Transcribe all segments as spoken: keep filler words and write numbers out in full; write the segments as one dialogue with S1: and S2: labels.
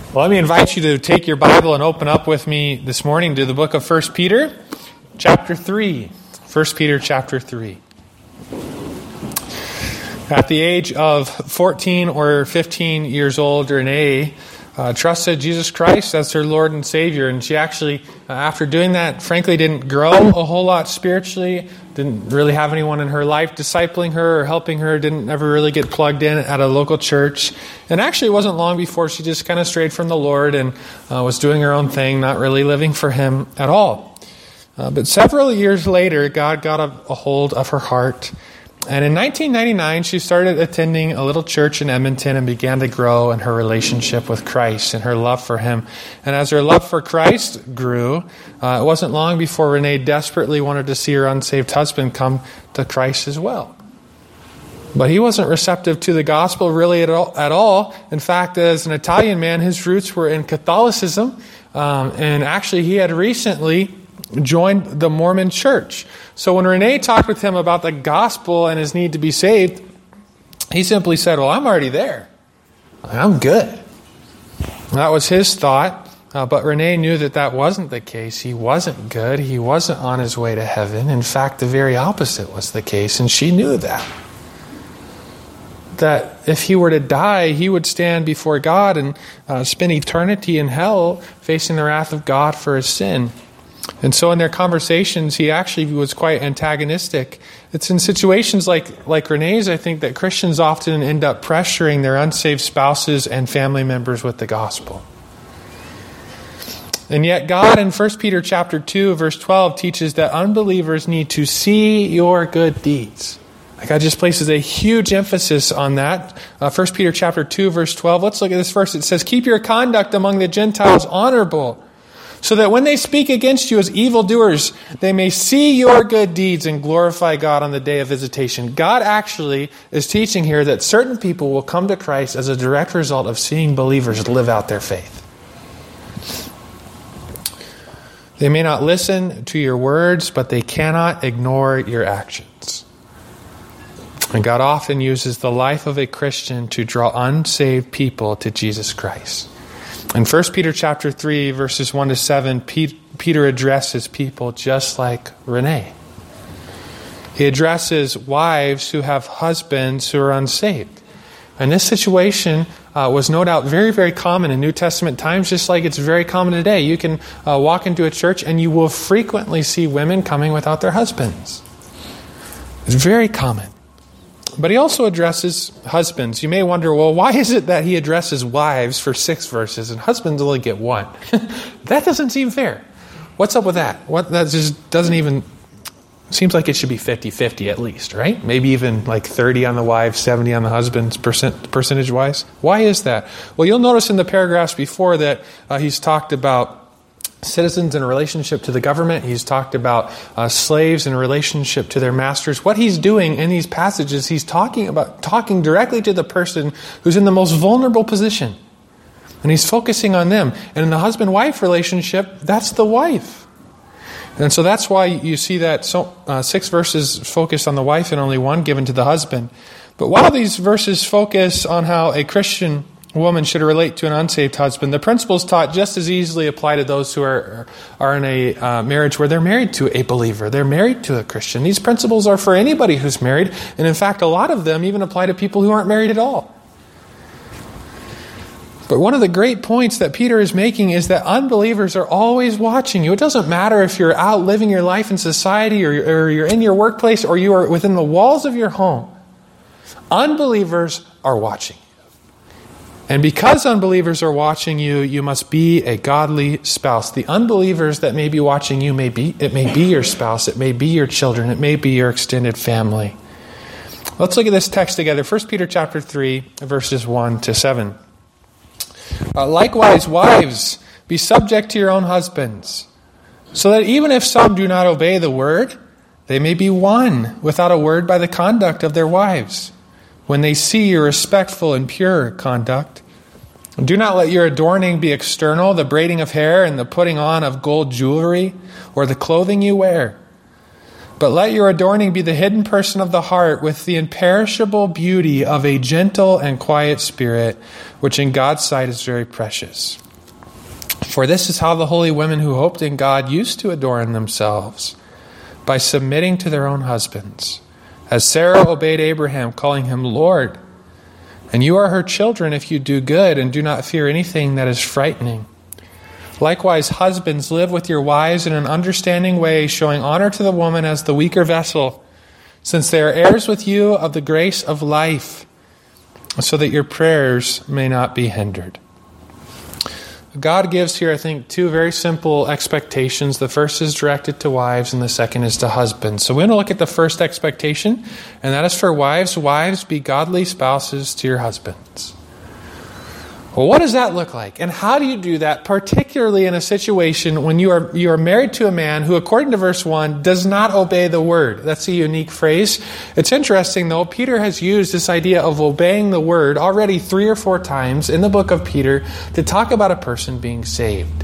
S1: Well, let me invite you to take your Bible and open up with me this morning to the book of First Peter, chapter three. First Peter, chapter three. At the age of fourteen or fifteen years old, Renee uh, trusted Jesus Christ as her Lord and Savior. And she actually, uh, after doing that, frankly didn't grow a whole lot spiritually. Didn't really have anyone in her life discipling her or helping her. Didn't ever really get plugged in at a local church. And actually it wasn't long before she just kind of strayed from the Lord and uh, was doing her own thing, not really living for Him at all. Uh, but several years later, God got a, a hold of her heart. And in nineteen ninety-nine, she started attending a little church in Edmonton and began to grow in her relationship with Christ and her love for Him. And as her love for Christ grew, uh, it wasn't long before Renee desperately wanted to see her unsaved husband come to Christ as well. But he wasn't receptive to the gospel really at all. At all. In fact, as an Italian man, his roots were in Catholicism. Um, and actually, he had recently joined the Mormon church. So when Renee talked with him about the gospel and his need to be saved, he simply said, well, I'm already there. I'm good. That was his thought. Uh, but Renee knew that that wasn't the case. He wasn't good. He wasn't on his way to heaven. In fact, the very opposite was the case. And she knew that. That if he were to die, he would stand before God and uh, spend eternity in hell facing the wrath of God for his sin. And so in their conversations, he actually was quite antagonistic. It's in situations like, like Renee's, I think, that Christians often end up pressuring their unsaved spouses and family members with the gospel. And yet God in First Peter chapter two, verse twelve teaches that unbelievers need to see your good deeds. God just places a huge emphasis on that. Uh, First Peter chapter two, verse twelve. Let's look at this verse. It says, keep your conduct among the Gentiles honorable, so that when they speak against you as evildoers, they may see your good deeds and glorify God on the day of visitation. God actually is teaching here that certain people will come to Christ as a direct result of seeing believers live out their faith. They may not listen to your words, but they cannot ignore your actions. And God often uses the life of a Christian to draw unsaved people to Jesus Christ. In First Peter chapter three, verses one to seven, Peter addresses people just like Renee. He addresses wives who have husbands who are unsaved. And this situation uh, was no doubt very, very common in New Testament times, just like it's very common today. You can uh, walk into a church and you will frequently see women coming without their husbands. It's very common. But he also addresses husbands. You may wonder, well, why is it that he addresses wives for six verses and husbands only get one? That doesn't seem fair. What's up with that? What that just doesn't even seems like it should be fifty-fifty at least, right? Maybe even like thirty on the wives, seventy on the husbands, percent percentage-wise. Why is that? Well, you'll notice in the paragraphs before that uh, he's talked about citizens in relationship to the government. He's talked about uh, slaves in relationship to their masters. What he's doing in these passages, he's talking about talking directly to the person who's in the most vulnerable position. And he's focusing on them. And in the husband-wife relationship, that's the wife. And so that's why you see that so, uh, six verses focus on the wife and only one given to the husband. But while these verses focus on how a Christian woman should relate to an unsaved husband, the principles taught just as easily apply to those who are are in a uh, marriage where they're married to a believer. They're married to a Christian. These principles are for anybody who's married. And in fact, a lot of them even apply to people who aren't married at all. But one of the great points that Peter is making is that unbelievers are always watching you. It doesn't matter if you're out living your life in society or, or you're in your workplace or you are within the walls of your home. Unbelievers are watching. And because unbelievers are watching you, you must be a godly spouse. The unbelievers that may be watching you, may be, it may be your spouse, it may be your children, it may be your extended family. Let's look at this text together. First Peter chapter three, verses one to seven. Uh, Likewise, wives, be subject to your own husbands, so that even if some do not obey the word, they may be won without a word by the conduct of their wives, when they see your respectful and pure conduct. Do not let your adorning be external, the braiding of hair and the putting on of gold jewelry, or the clothing you wear. But let your adorning be the hidden person of the heart with the imperishable beauty of a gentle and quiet spirit, which in God's sight is very precious. For this is how the holy women who hoped in God used to adorn themselves, by submitting to their own husbands, as Sarah obeyed Abraham, calling him Lord. And you are her children if you do good and do not fear anything that is frightening. Likewise, husbands, live with your wives in an understanding way, showing honor to the woman as the weaker vessel, since they are heirs with you of the grace of life, so that your prayers may not be hindered. God gives here, I think, two very simple expectations. The first is directed to wives, and the second is to husbands. So we're going to look at the first expectation, and that is for wives. Wives, be godly spouses to your husbands. Well, what does that look like? And how do you do that, particularly in a situation when you are you are married to a man who, according to verse one, does not obey the word? That's a unique phrase. It's interesting, though. Peter has used this idea of obeying the word already three or four times in the book of Peter to talk about a person being saved.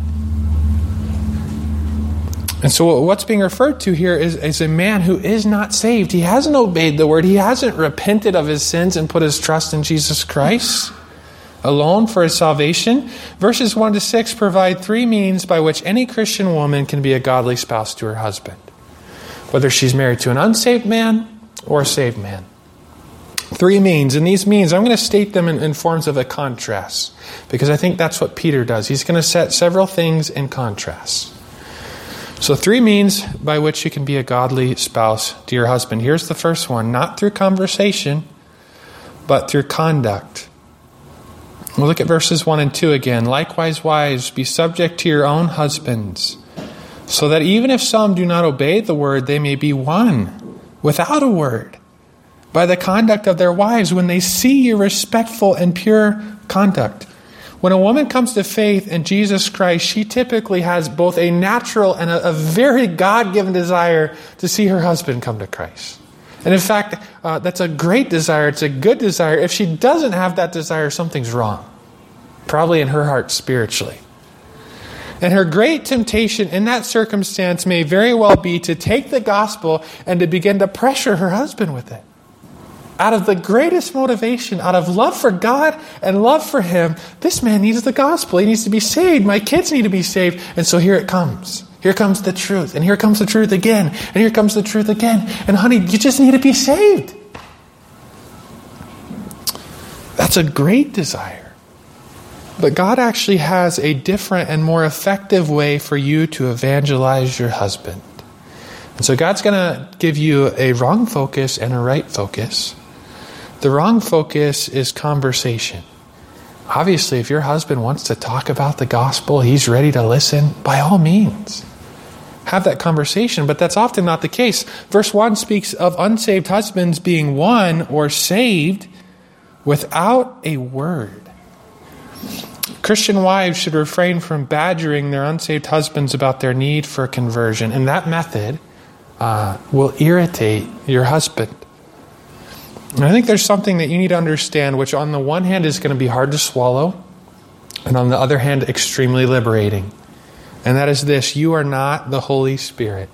S1: And so what's being referred to here is, is a man who is not saved. He hasn't obeyed the word. He hasn't repented of his sins and put his trust in Jesus Christ alone for his salvation. Verses one to six provide three means by which any Christian woman can be a godly spouse to her husband, whether she's married to an unsaved man or a saved man. Three means, and these means, I'm going to state them in, in forms of a contrast, because I think that's what Peter does. He's going to set several things in contrast. So three means by which you can be a godly spouse to your husband. Here's the first one: not through conversation, but through conduct. We'll look at verses one and two again. Likewise, wives, be subject to your own husbands, so that even if some do not obey the word, they may be won without a word by the conduct of their wives when they see your respectful and pure conduct. When a woman comes to faith in Jesus Christ, she typically has both a natural and a, a very God-given desire to see her husband come to Christ. And in fact, uh, that's a great desire. It's a good desire. If she doesn't have that desire, something's wrong. Probably in her heart spiritually. And her great temptation in that circumstance may very well be to take the gospel and to begin to pressure her husband with it. Out of the greatest motivation, out of love for God and love for him, this man needs the gospel. He needs to be saved. My kids need to be saved. And so here it comes. Here comes the truth. And here comes the truth again. And here comes the truth again. And honey, you just need to be saved. That's a great desire. But God actually has a different and more effective way for you to evangelize your husband. And so God's going to give you a wrong focus and a right focus. The wrong focus is conversation. Obviously, if your husband wants to talk about the gospel, he's ready to listen, by all means. Have that conversation, but that's often not the case. Verse one speaks of unsaved husbands being won or saved without a word. Christian wives should refrain from badgering their unsaved husbands about their need for conversion, and that method uh, will irritate your husband. And I think there's something that you need to understand, which on the one hand is going to be hard to swallow, and on the other hand, extremely liberating. And that is this: you are not the Holy Spirit.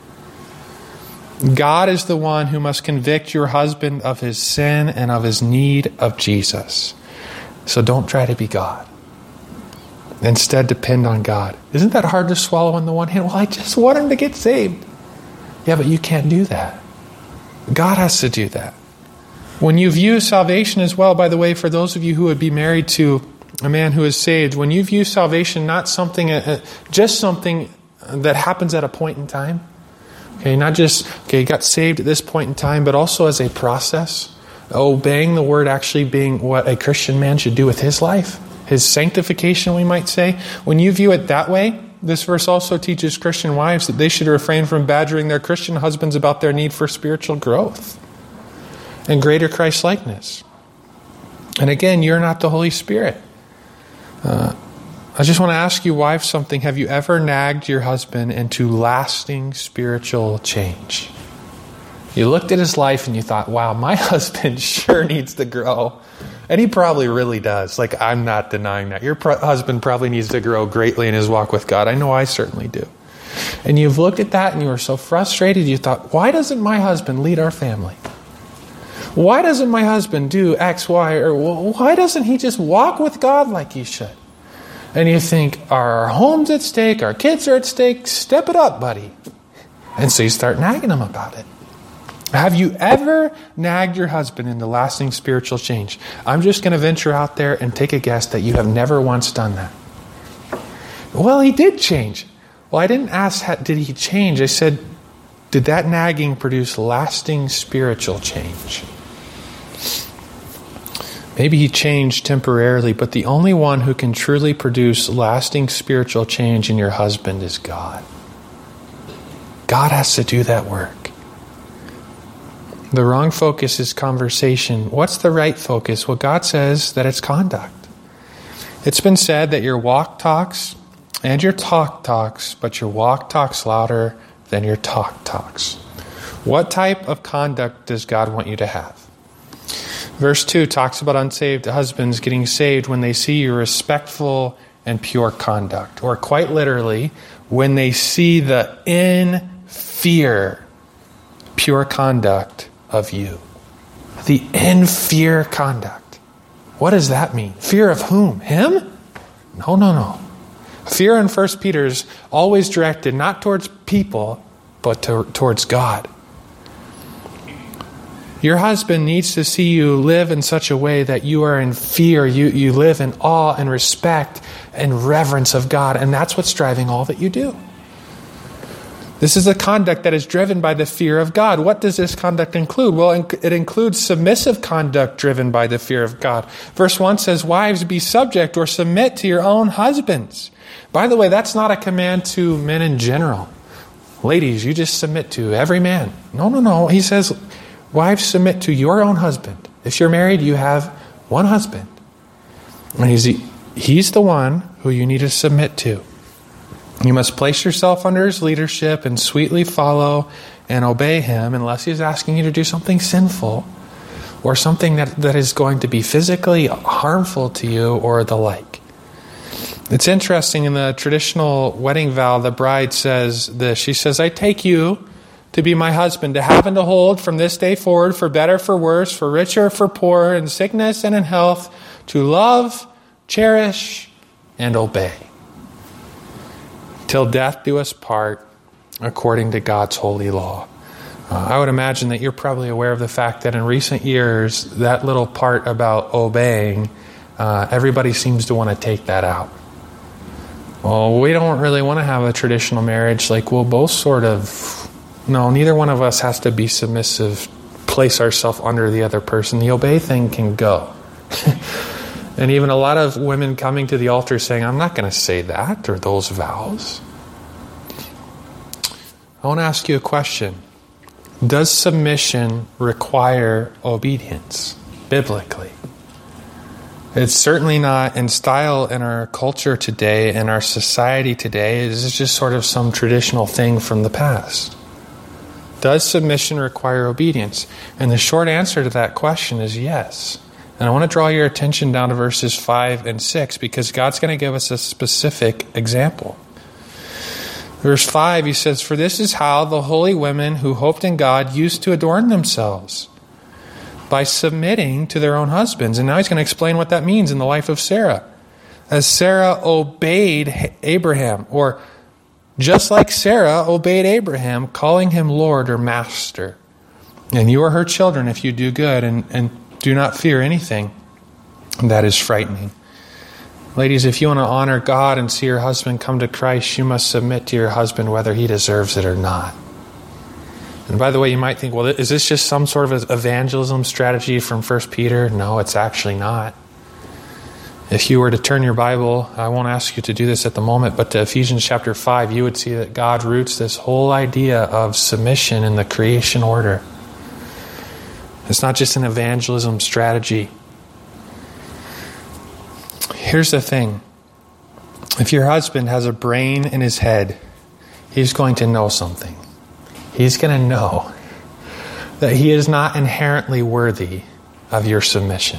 S1: God is the one who must convict your husband of his sin and of his need of Jesus. So don't try to be God. Instead, depend on God. Isn't that hard to swallow on the one hand? Well, I just want him to get saved. Yeah, but you can't do that. God has to do that. When you view salvation as well, by the way, for those of you who would be married to a man who is saved, when you view salvation not something, uh, just something that happens at a point in time, okay, not just, okay, you got saved at this point in time, but also as a process, obeying the word actually being what a Christian man should do with his life, his sanctification, we might say. When you view it that way, this verse also teaches Christian wives that they should refrain from badgering their Christian husbands about their need for spiritual growth and greater Christ-likeness. And again, you're not the Holy Spirit. Uh, I just want to ask you, wives, something. Have you ever nagged your husband into lasting spiritual change? You looked at his life and you thought, wow, my husband sure needs to grow. And he probably really does. Like, I'm not denying that. Your pro- husband probably needs to grow greatly in his walk with God. I know I certainly do. And you've looked at that and you were so frustrated, you thought, why doesn't my husband lead our family? Why doesn't my husband do X, Y, or why doesn't he just walk with God like he should? And you think, our home's at stake, our kids are at stake, step it up, buddy. And so you start nagging him about it. Have you ever nagged your husband into lasting spiritual change? I'm just going to venture out there and take a guess that you have never once done that. Well, he did change. Well, I didn't ask, how, did he change? I said, did that nagging produce lasting spiritual change? Maybe he changed temporarily, but the only one who can truly produce lasting spiritual change in your husband is God. God has to do that work. The wrong focus is conversation. What's the right focus? Well, God says that it's conduct. It's been said that your walk talks and your talk talks, but your walk talks louder than your talk talks. What type of conduct does God want you to have? Verse two talks about unsaved husbands getting saved when they see your respectful and pure conduct. Or quite literally, when they see the in fear, pure conduct of you. The in fear conduct. What does that mean? Fear of whom? Him? No, no, no. Fear in First Peter is always directed not towards people, but to, towards God. Your husband needs to see you live in such a way that you are in fear. You, you live in awe and respect and reverence of God. And that's what's driving all that you do. This is a conduct that is driven by the fear of God. What does this conduct include? Well, it includes submissive conduct driven by the fear of God. Verse one says, wives, be subject or submit to your own husbands. By the way, that's not a command to men in general. Ladies, you just submit to every man. No, no, no. He says, wives, submit to your own husband. If you're married, you have one husband. And he's the, he's the one who you need to submit to. You must place yourself under his leadership and sweetly follow and obey him unless he's asking you to do something sinful or something that, that is going to be physically harmful to you or the like. It's interesting, in the traditional wedding vow, the bride says this. She says, I take you to be my husband, to have and to hold from this day forward, for better, for worse, for richer, for poorer, in sickness and in health, to love, cherish, and obey. Till death do us part, according to God's holy law. Uh, I would imagine that you're probably aware of the fact that in recent years, that little part about obeying, uh, everybody seems to want to take that out. Well, we don't really want to have a traditional marriage. Like, we'll both sort of... No, neither one of us has to be submissive, place ourselves under the other person. The obey thing can go. And even a lot of women coming to the altar saying, I'm not going to say that or those vows. I want to ask you a question. Does submission require obedience, biblically? It's certainly not in style in our culture today, in our society today. This is just sort of some traditional thing from the past. Does submission require obedience? And the short answer to that question is yes. And I want to draw your attention down to verses five and six because God's going to give us a specific example. Verse five, he says, for this is how the holy women who hoped in God used to adorn themselves, by submitting to their own husbands. And now he's going to explain what that means in the life of Sarah. As Sarah obeyed Abraham, or just like Sarah obeyed Abraham, calling him Lord or Master. And you are her children if you do good and, and do not fear anything that is frightening. Ladies, if you want to honor God and see your husband come to Christ, you must submit to your husband whether he deserves it or not. And by the way, you might think, well, is this just some sort of evangelism strategy from First Peter? No, it's actually not. If you were to turn your Bible, I won't ask you to do this at the moment, but to Ephesians chapter five, you would see that God roots this whole idea of submission in the creation order. It's not just an evangelism strategy. Here's the thing. If your husband has a brain in his head, he's going to know something. He's going to know that he is not inherently worthy of your submission.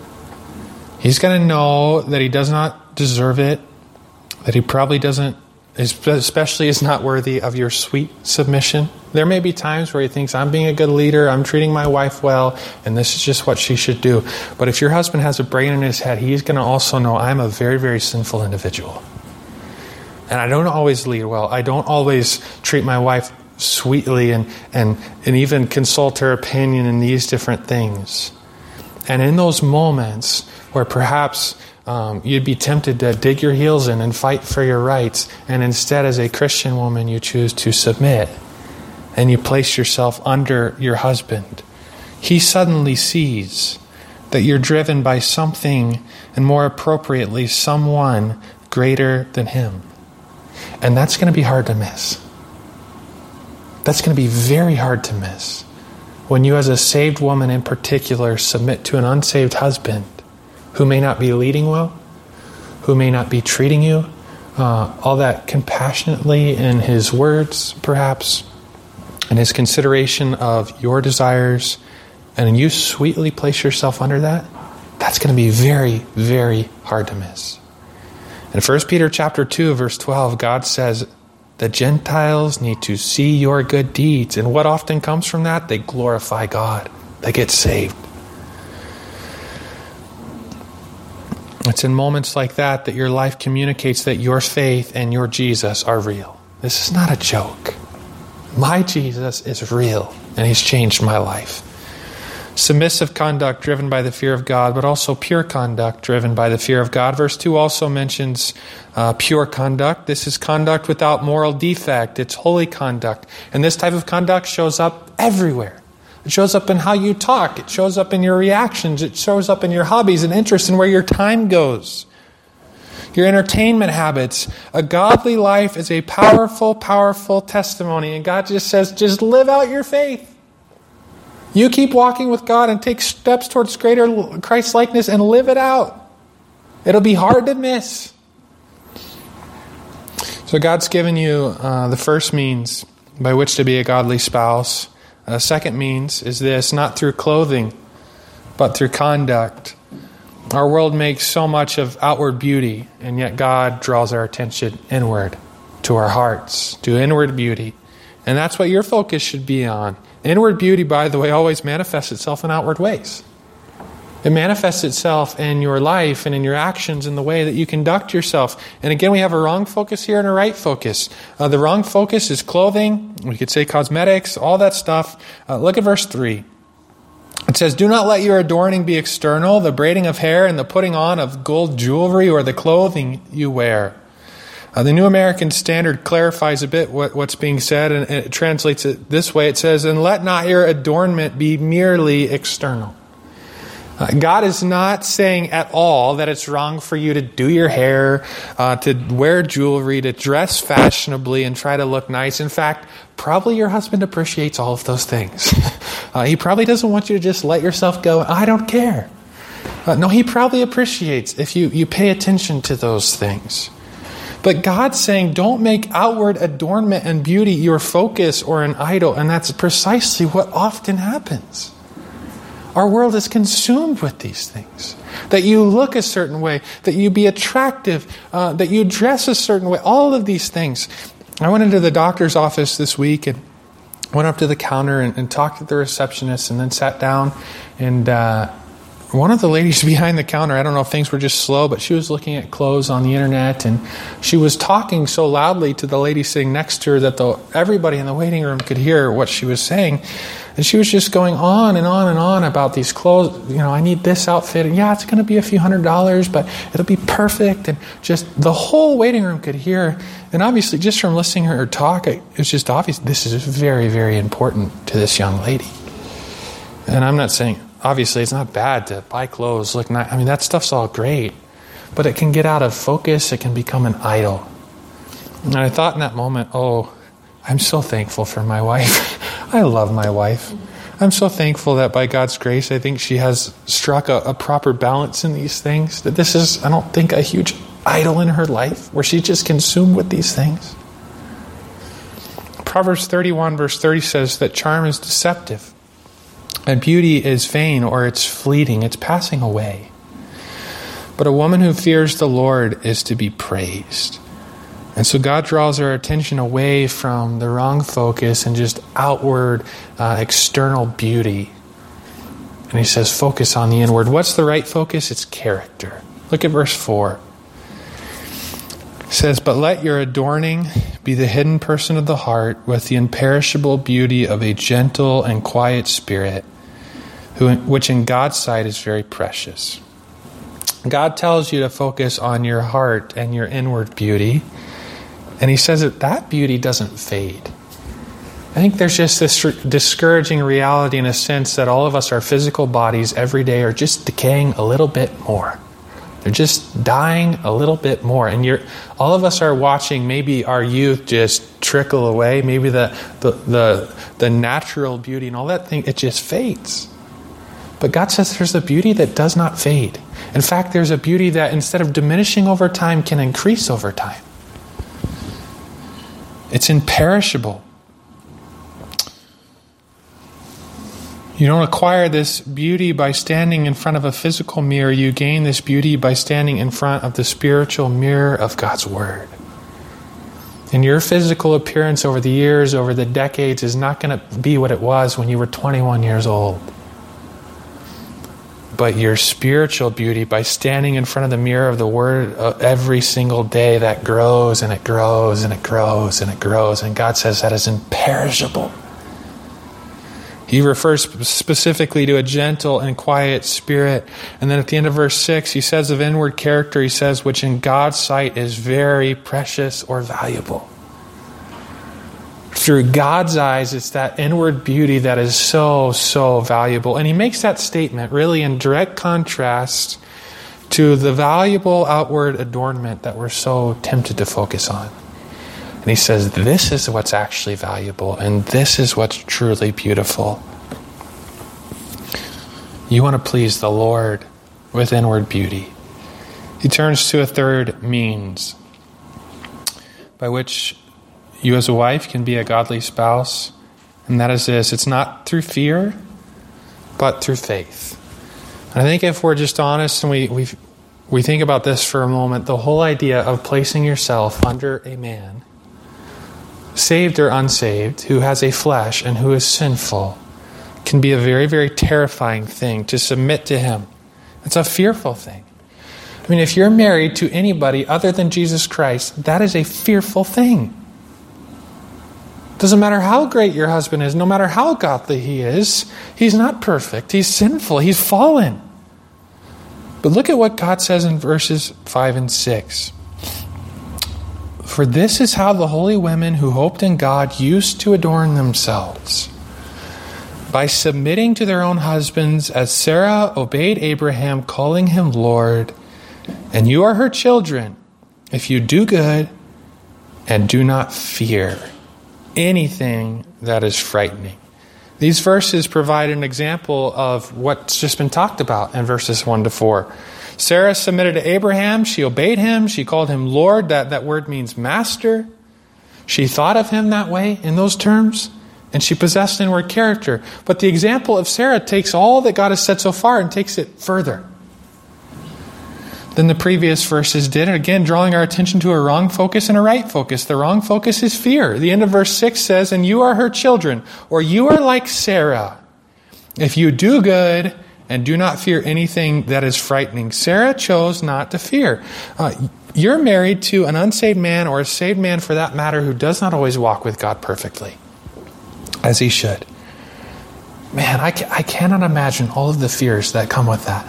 S1: He's going to know that he does not deserve it, that he probably doesn't especially is not worthy of your sweet submission. There may be times where he thinks, I'm being a good leader, I'm treating my wife well, and this is just what she should do. But if your husband has a brain in his head, he's going to also know I'm a very, very sinful individual. And I don't always lead well. I don't always treat my wife sweetly and, and, and even consult her opinion in these different things. And in those moments where perhaps um, you'd be tempted to dig your heels in and fight for your rights, and instead as a Christian woman you choose to submit and you place yourself under your husband, he suddenly sees that you're driven by something, and more appropriately, someone greater than him. And that's going to be hard to miss. That's going to be very hard to miss when you as a saved woman in particular submit to an unsaved husband who may not be leading well, who may not be treating you uh, all that compassionately in his words, perhaps, and his consideration of your desires, and you sweetly place yourself under that. That's going to be very, very hard to miss. In First Peter chapter two, verse twelve, God says, the Gentiles need to see your good deeds. And what often comes from that? They glorify God. They get saved. It's in moments like that that your life communicates that your faith and your Jesus are real. This is not a joke. My Jesus is real, and he's changed my life. Submissive conduct driven by the fear of God, but also pure conduct driven by the fear of God. Verse two also mentions uh, pure conduct. This is conduct without moral defect. It's holy conduct. And this type of conduct shows up everywhere. It shows up in how you talk. It shows up in your reactions. It shows up in your hobbies and interests and where your time goes. Your entertainment habits. A godly life is a powerful, powerful testimony. And God just says, just live out your faith. You keep walking with God and take steps towards greater Christ-likeness and live it out. It'll be hard to miss. So God's given you uh, the first means by which to be a godly spouse. The second means is this, not through clothing, but through conduct. Our world makes so much of outward beauty, and yet God draws our attention inward, to our hearts, to inward beauty. And that's what your focus should be on. Inward beauty, by the way, always manifests itself in outward ways. It manifests itself in your life and in your actions, in the way that you conduct yourself. And again, we have a wrong focus here and a right focus. Uh, the wrong focus is clothing. We could say cosmetics, all that stuff. Uh, look at verse three. It says, do not let your adorning be external, the braiding of hair and the putting on of gold jewelry or the clothing you wear. Uh, the New American Standard clarifies a bit what, what's being said, and it translates it this way. It says, and let not your adornment be merely external. Uh, God is not saying at all that it's wrong for you to do your hair, uh, to wear jewelry, to dress fashionably and try to look nice. In fact, probably your husband appreciates all of those things. uh, he probably doesn't want you to just let yourself go, I don't care. Uh, no, he probably appreciates if you, you pay attention to those things. But God's saying, don't make outward adornment and beauty your focus or an idol. And that's precisely what often happens. Our world is consumed with these things. That you look a certain way, that you be attractive, uh, that you dress a certain way, all of these things. I went into the doctor's office this week and went up to the counter and, and talked to the receptionist and then sat down. And uh, one of the ladies behind the counter, I don't know if things were just slow, but she was looking at clothes on the internet, and she was talking so loudly to the lady sitting next to her that the, everybody in the waiting room could hear what she was saying. And she was just going on and on and on about these clothes. You know, I need this outfit, and yeah, it's going to be a few hundred dollars, but it'll be perfect. And just the whole waiting room could hear. And obviously, just from listening to her talk, it was just obvious this is very, very important to this young lady. And I'm not saying, obviously, it's not bad to buy clothes, look nice. I mean, that stuff's all great. But it can get out of focus. It can become an idol. And I thought in that moment, oh, I'm so thankful for my wife. I love my wife. I'm so thankful that by God's grace, I think she has struck a, a proper balance in these things. That this is, I don't think, a huge idol in her life where she's just consumed with these things. Proverbs thirty-one verse thirty says that charm is deceptive. And beauty is vain, or it's fleeting, it's passing away. But a woman who fears the Lord is to be praised. And so God draws our attention away from the wrong focus and just outward, uh, external beauty. And he says, focus on the inward. What's the right focus? It's character. Look at verse four. It says, but let your adorning be the hidden person of the heart with the imperishable beauty of a gentle and quiet spirit, who, which in God's sight is very precious. God tells you to focus on your heart and your inward beauty. And he says that that beauty doesn't fade. I think there's just this discouraging reality in a sense that all of us, our physical bodies every day are just decaying a little bit more. They're just dying a little bit more. And you're, all of us are watching maybe our youth just trickle away. Maybe the, the, the, the natural beauty and all that thing, it just fades. But God says there's a beauty that does not fade. In fact, there's a beauty that instead of diminishing over time can increase over time. It's imperishable. You don't acquire this beauty by standing in front of a physical mirror. You gain this beauty by standing in front of the spiritual mirror of God's Word. And your physical appearance over the years, over the decades, is not going to be what it was when you were twenty-one years old. But your spiritual beauty, by standing in front of the mirror of the Word every single day, that grows and it grows and it grows and it grows. And God says that is imperishable. He refers specifically to a gentle and quiet spirit. And then at the end of verse six, he says of inward character, he says, which in God's sight is very precious or valuable. Through God's eyes, it's that inward beauty that is so, so valuable. And he makes that statement really in direct contrast to the valuable outward adornment that we're so tempted to focus on. And he says, this is what's actually valuable, and this is what's truly beautiful. You want to please the Lord with inward beauty. He turns to a third means by which you as a wife can be a godly spouse, and that is this: it's not through fear, but through faith. And I think if we're just honest and we we we think about this for a moment, the whole idea of placing yourself under a man, saved or unsaved, who has a flesh and who is sinful, can be a very, very terrifying thing to submit to him. It's a fearful thing. I mean, if you're married to anybody other than Jesus Christ, that is a fearful thing. Doesn't matter how great your husband is, no matter how godly he is, he's not perfect. He's sinful. He's fallen. But look at what God says in verses five and six. For this is how the holy women who hoped in God used to adorn themselves, by submitting to their own husbands, as Sarah obeyed Abraham, calling him Lord. And you are her children, if you do good and do not fear anything that is frightening. These verses provide an example of what's just been talked about in verses one to four. Sarah submitted to Abraham. She obeyed him. She called him Lord. That, that word means master. She thought of him that way in those terms. And she possessed inward character. But the example of Sarah takes all that God has said so far and takes it further than the previous verses did. And again, drawing our attention to a wrong focus and a right focus. The wrong focus is fear. The end of verse six says, and you are her children, or you are like Sarah, if you do good and do not fear anything that is frightening. Sarah chose not to fear. Uh, you're married to an unsaved man, or a saved man for that matter, who does not always walk with God perfectly, as he should. Man, I, ca- I cannot imagine all of the fears that come with that.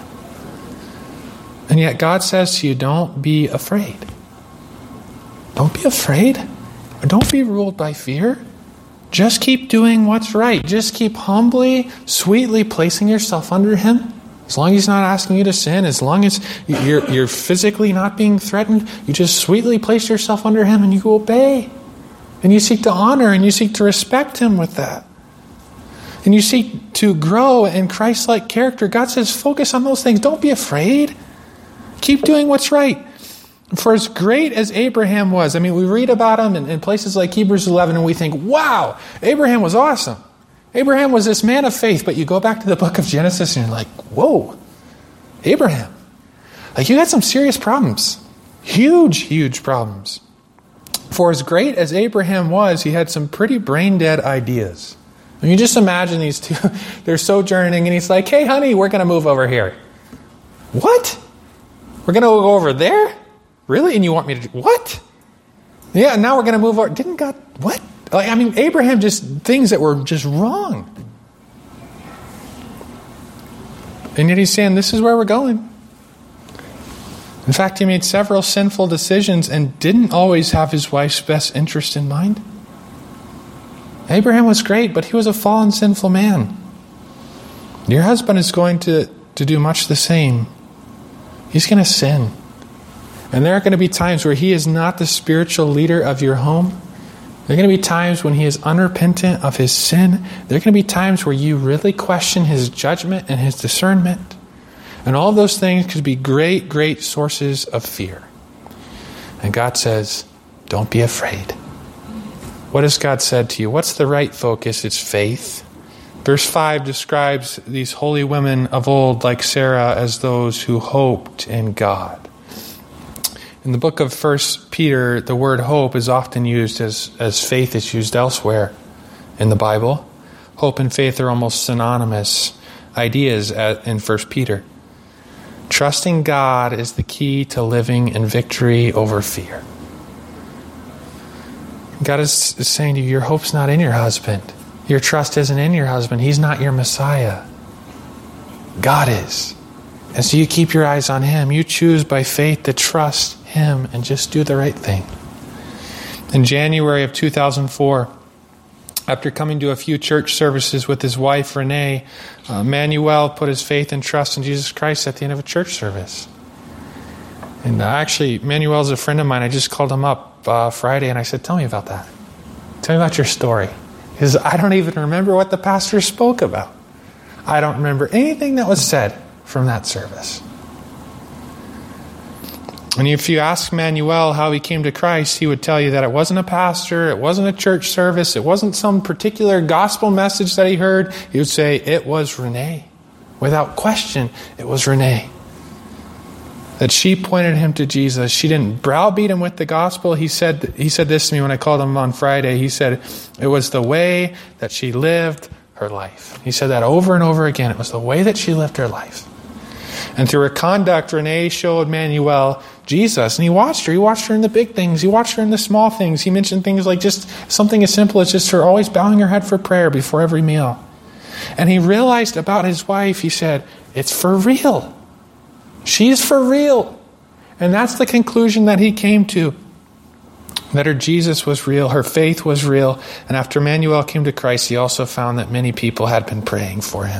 S1: And yet God says to you, don't be afraid. Don't be afraid. Don't be ruled by fear. Just keep doing what's right. Just keep humbly, sweetly placing yourself under him. As long as he's not asking you to sin, as long as you're, you're physically not being threatened, you just sweetly place yourself under him and you obey. And you seek to honor and you seek to respect him with that. And you seek to grow in Christ-like character. God says, focus on those things. Don't be afraid. Keep doing what's right. For as great as Abraham was, I mean, we read about him in, in places like Hebrews eleven and we think, wow, Abraham was awesome. Abraham was this man of faith. But you go back to the book of Genesis and you're like, whoa, Abraham. Like, you had some serious problems. Huge, huge problems. For as great as Abraham was, he had some pretty brain-dead ideas. And you just imagine these two, they're sojourning, and he's like, hey, honey, we're going to move over here. What? We're going to go over there? Really? And you want me to do what? Yeah, now we're going to move over. Didn't God, what? Like, I mean, Abraham just, things that were just wrong. And yet he's saying, this is where we're going. In fact, he made several sinful decisions and didn't always have his wife's best interest in mind. Abraham was great, but he was a fallen, sinful man. Your husband is going to, to do much the same. He's going to sin. And there are going to be times where he is not the spiritual leader of your home. There are going to be times when he is unrepentant of his sin. There are going to be times where you really question his judgment and his discernment. And all those things could be great, great sources of fear. And God says, don't be afraid. What has God said to you? What's the right focus? It's faith. Verse five describes these holy women of old, like Sarah, as those who hoped in God. In the book of First Peter, the word hope is often used as, as faith is used elsewhere in the Bible. Hope and faith are almost synonymous ideas in First Peter. Trusting God is the key to living in victory over fear. God is saying to you, your hope's not in your husband. Your trust isn't in your husband. He's not your Messiah. God is. And so you keep your eyes on him. You choose by faith to trust him and just do the right thing. In January of two thousand four, after coming to a few church services with his wife, Renee, uh, Manuel put his faith and trust in Jesus Christ at the end of a church service. And uh, actually, Manuel's a friend of mine. I just called him up uh, Friday and I said, tell me about that. Tell me about your story. Because I don't even remember what the pastor spoke about. I don't remember anything that was said from that service. And if you ask Manuel how he came to Christ, he would tell you that it wasn't a pastor, it wasn't a church service, it wasn't some particular gospel message that he heard. He would say, it was Renee. Without question, it was Renee. That she pointed him to Jesus. She didn't browbeat him with the gospel. He said, he said this to me when I called him on Friday. He said, it was the way that she lived her life. He said that over and over again. It was the way that she lived her life. And through her conduct, Renee showed Manuel Jesus. And he watched her. He watched her in the big things. He watched her in the small things. He mentioned things like just something as simple as just her always bowing her head for prayer before every meal. And he realized about his wife, he said, it's for real. She's for real. And that's the conclusion that he came to. That her Jesus was real, her faith was real. And after Manuel came to Christ, he also found that many people had been praying for him.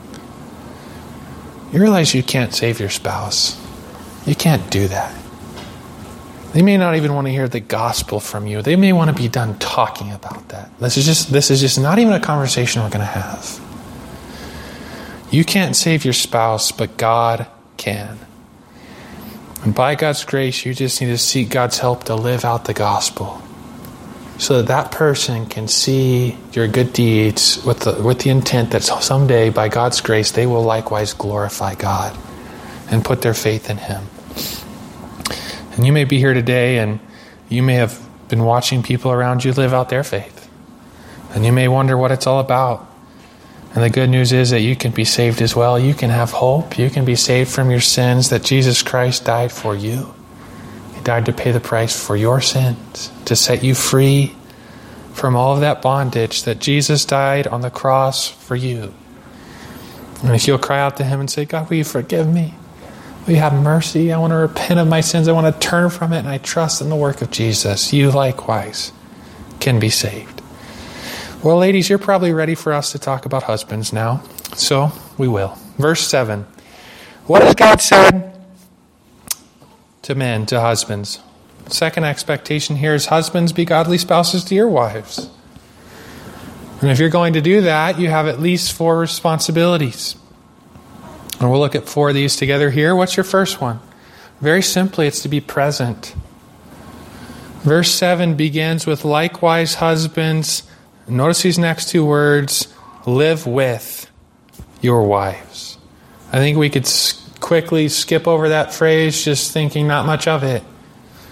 S1: You realize you can't save your spouse. You can't do that. They may not even want to hear the gospel from you. They may want to be done talking about that. This is just, this is just not even a conversation we're going to have. You can't save your spouse, but God can. And by God's grace, you just need to seek God's help to live out the gospel, so that that person can see your good deeds with the, with the intent that someday, by God's grace, they will likewise glorify God and put their faith in him. And you may be here today and you may have been watching people around you live out their faith. And you may wonder what it's all about. And the good news is that you can be saved as well. You can have hope. You can be saved from your sins, that Jesus Christ died for you. He died to pay the price for your sins, to set you free from all of that bondage, that Jesus died on the cross for you. And if you'll cry out to him and say, God, will you forgive me? Will you have mercy? I want to repent of my sins. I want to turn from it, and I trust in the work of Jesus. You likewise can be saved. Well, ladies, you're probably ready for us to talk about husbands now, so we will. Verse seven. What has God said to men, to husbands? Second expectation here is husbands, be godly spouses to your wives. And if you're going to do that, you have at least four responsibilities. And we'll look at four of these together here. What's your first one? Very simply, it's to be present. Verse seven begins with, likewise, husbands. Notice these next two words, live with your wives. I think we could quickly skip over that phrase, just thinking not much of it.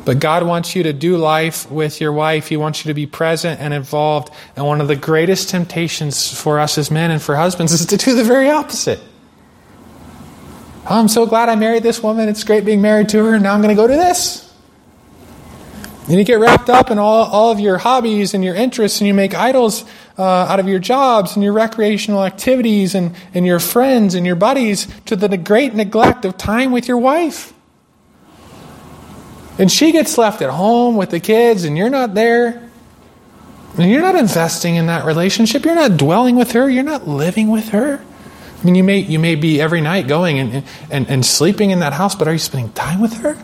S1: But God wants you to do life with your wife. He wants you to be present and involved. And one of the greatest temptations for us as men and for husbands is to do the very opposite. Oh, I'm so glad I married this woman. It's great being married to her. And now I'm going to go do this. And you get wrapped up in all, all of your hobbies and your interests, and you make idols uh, out of your jobs and your recreational activities and, and your friends and your buddies, to the great neglect of time with your wife. And she gets left at home with the kids, and you're not there. And you're not investing in that relationship. You're not dwelling with her. You're not living with her. I mean, you may you may be every night going and, and, and sleeping in that house, but are you spending time with her?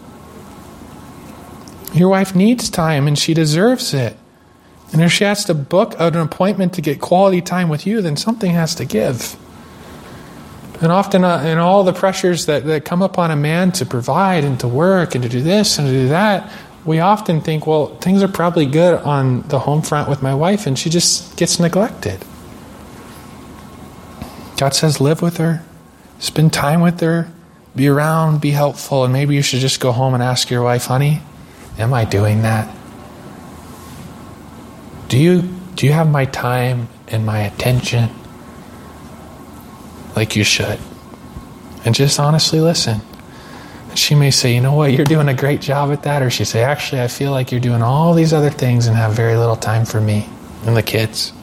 S1: Your wife needs time, and she deserves it. And if she has to book an appointment to get quality time with you, then something has to give. And often uh, in all the pressures that, that come upon a man to provide and to work and to do this and to do that, we often think, well, things are probably good on the home front with my wife, and she just gets neglected. God says, live with her, spend time with her, be around, be helpful, and maybe you should just go home and ask your wife, honey, am I doing that? Do you do you have my time and my attention like you should? And just honestly listen. And she may say, you know what, you're doing a great job at that. Or she say, actually, I feel like you're doing all these other things and have very little time for me and the kids.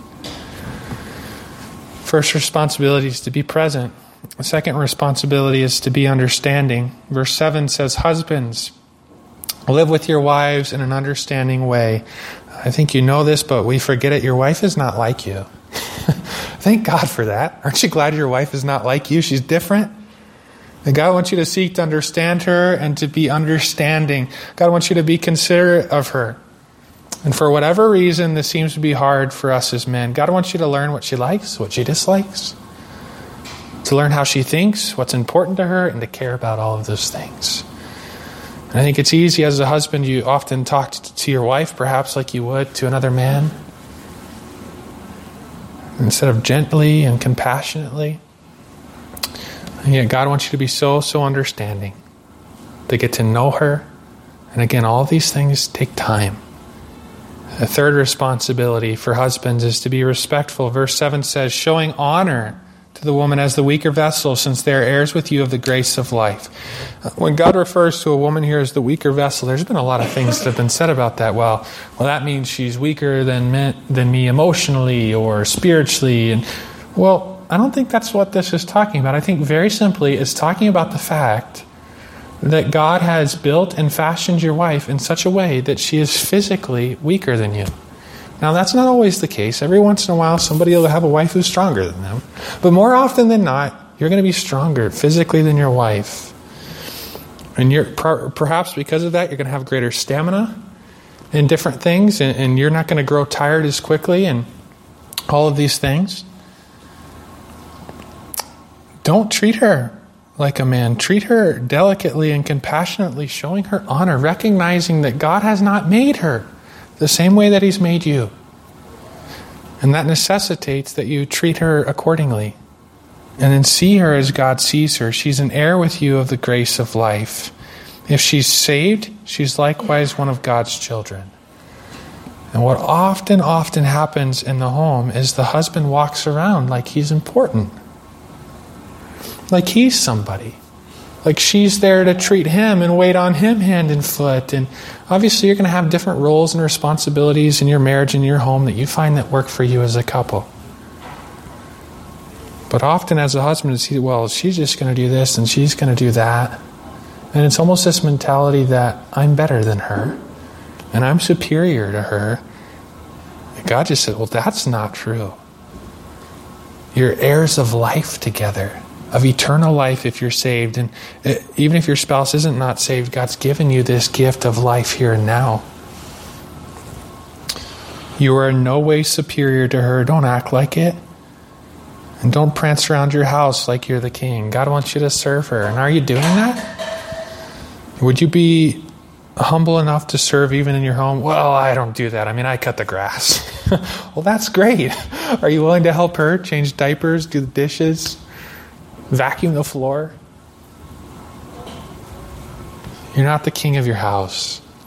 S1: First responsibility is to be present. The second responsibility is to be understanding. Verse seven says, husbands, live with your wives in an understanding way. I think you know this, but we forget it. Your wife is not like you. Thank God for that. Aren't you glad your wife is not like you? She's different. And God wants you to seek to understand her and to be understanding. God wants you to be considerate of her. And for whatever reason, this seems to be hard for us as men. God wants you to learn what she likes, what she dislikes. To learn how she thinks, what's important to her, and to care about all of those things. And I think it's easy as a husband, you often talk to your wife perhaps like you would to another man. Instead of gently and compassionately. And yet God wants you to be so, so understanding. To get to know her. And again, all these things take time. A third responsibility for husbands is to be respectful. Verse seven says, showing honor to the woman as the weaker vessel, since they are heirs with you of the grace of life. When God refers to a woman here as the weaker vessel, there's been a lot of things that have been said about that. Well, well, that means she's weaker than me, than me emotionally or spiritually. And well, I don't think that's what this is talking about. I think very simply it's talking about the fact that God has built and fashioned your wife in such a way that she is physically weaker than you. Now, that's not always the case. Every once in a while, somebody will have a wife who's stronger than them. But more often than not, you're going to be stronger physically than your wife. And you're perhaps because of that, you're going to have greater stamina in different things, and, and you're not going to grow tired as quickly and all of these things. Don't treat her like a man. Treat her delicately and compassionately, showing her honor, recognizing that God has not made her the same way that He's made you. And that necessitates that you treat her accordingly. And then see her as God sees her. She's an heir with you of the grace of life. If she's saved, she's likewise one of God's children. And what often, often happens in the home is the husband walks around like he's important. Like he's somebody. Like she's there to treat him and wait on him hand and foot. And obviously you're going to have different roles and responsibilities in your marriage and your home that you find that work for you as a couple. But often as a husband, it's, well, she's just going to do this and she's going to do that. And it's almost this mentality that I'm better than her and I'm superior to her. And God just said, well, that's not true. You're heirs of life together. Of eternal life if you're saved. And even if your spouse isn't not saved, God's given you this gift of life here and now. You are in no way superior to her. Don't act like it. And don't prance around your house like you're the king. God wants you to serve her. And are you doing that? Would you be humble enough to serve even in your home? Well, I don't do that. I mean, I cut the grass. Well, that's great. Are you willing to help her change diapers, do the dishes? Vacuum the floor? You're not the king of your house.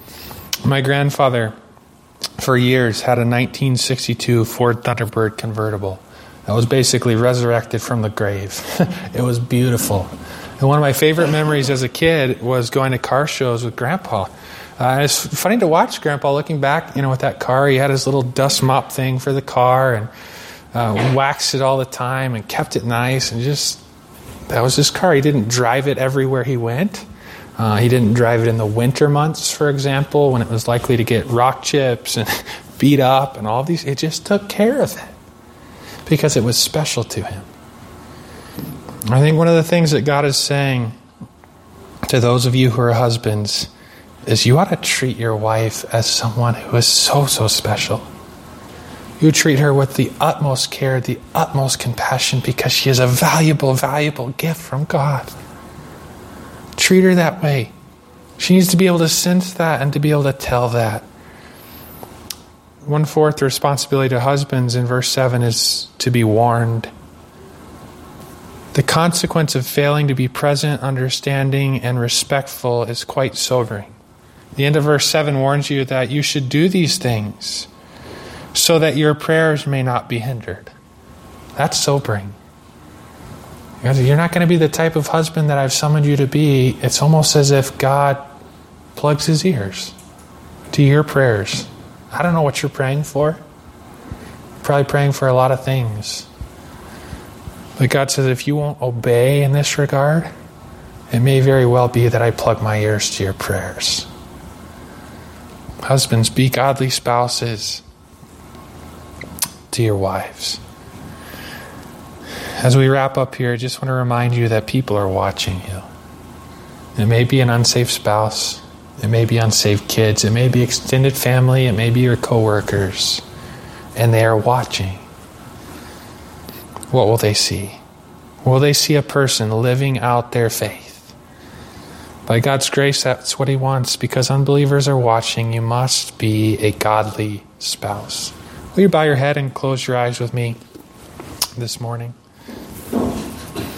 S1: My grandfather, for years, had a nineteen sixty-two Ford Thunderbird convertible that was basically resurrected from the grave. It was beautiful. And one of my favorite memories as a kid was going to car shows with Grandpa. Uh, it's funny to watch Grandpa looking back, you know, with that car. He had his little dust mop thing for the car and uh, waxed it all the time and kept it nice. And just, that was his car. He didn't drive it everywhere he went. Uh, he didn't drive it in the winter months, for example, when it was likely to get rock chips and beat up and all these. It just took care of it because it was special to him. I think one of the things that God is saying to those of you who are husbands is you ought to treat your wife as someone who is so, so special. You treat her with the utmost care, the utmost compassion, because she is a valuable, valuable gift from God. Treat her that way. She needs to be able to sense that and to be able to tell that. One fourth responsibility to husbands in verse seven is to be warned. The consequence of failing to be present, understanding, and respectful is quite sobering. The end of verse seven warns you that you should do these things so that your prayers may not be hindered. That's sobering. You're not going to be the type of husband that I've summoned you to be. It's almost as if God plugs his ears to your prayers. I don't know what you're praying for. You're probably praying for a lot of things. But God says if you won't obey in this regard, it may very well be that I plug my ears to your prayers. Husbands, be godly spouses to your wives. As we wrap up here, I just want to remind you that people are watching you. It may be an unsafe spouse. It may be unsaved kids. It may be extended family. It may be your coworkers. And they are watching. What will they see? Will they see a person living out their faith? By God's grace, that's what he wants. Because unbelievers are watching, you must be a godly spouse. Will you bow your head and close your eyes with me this morning?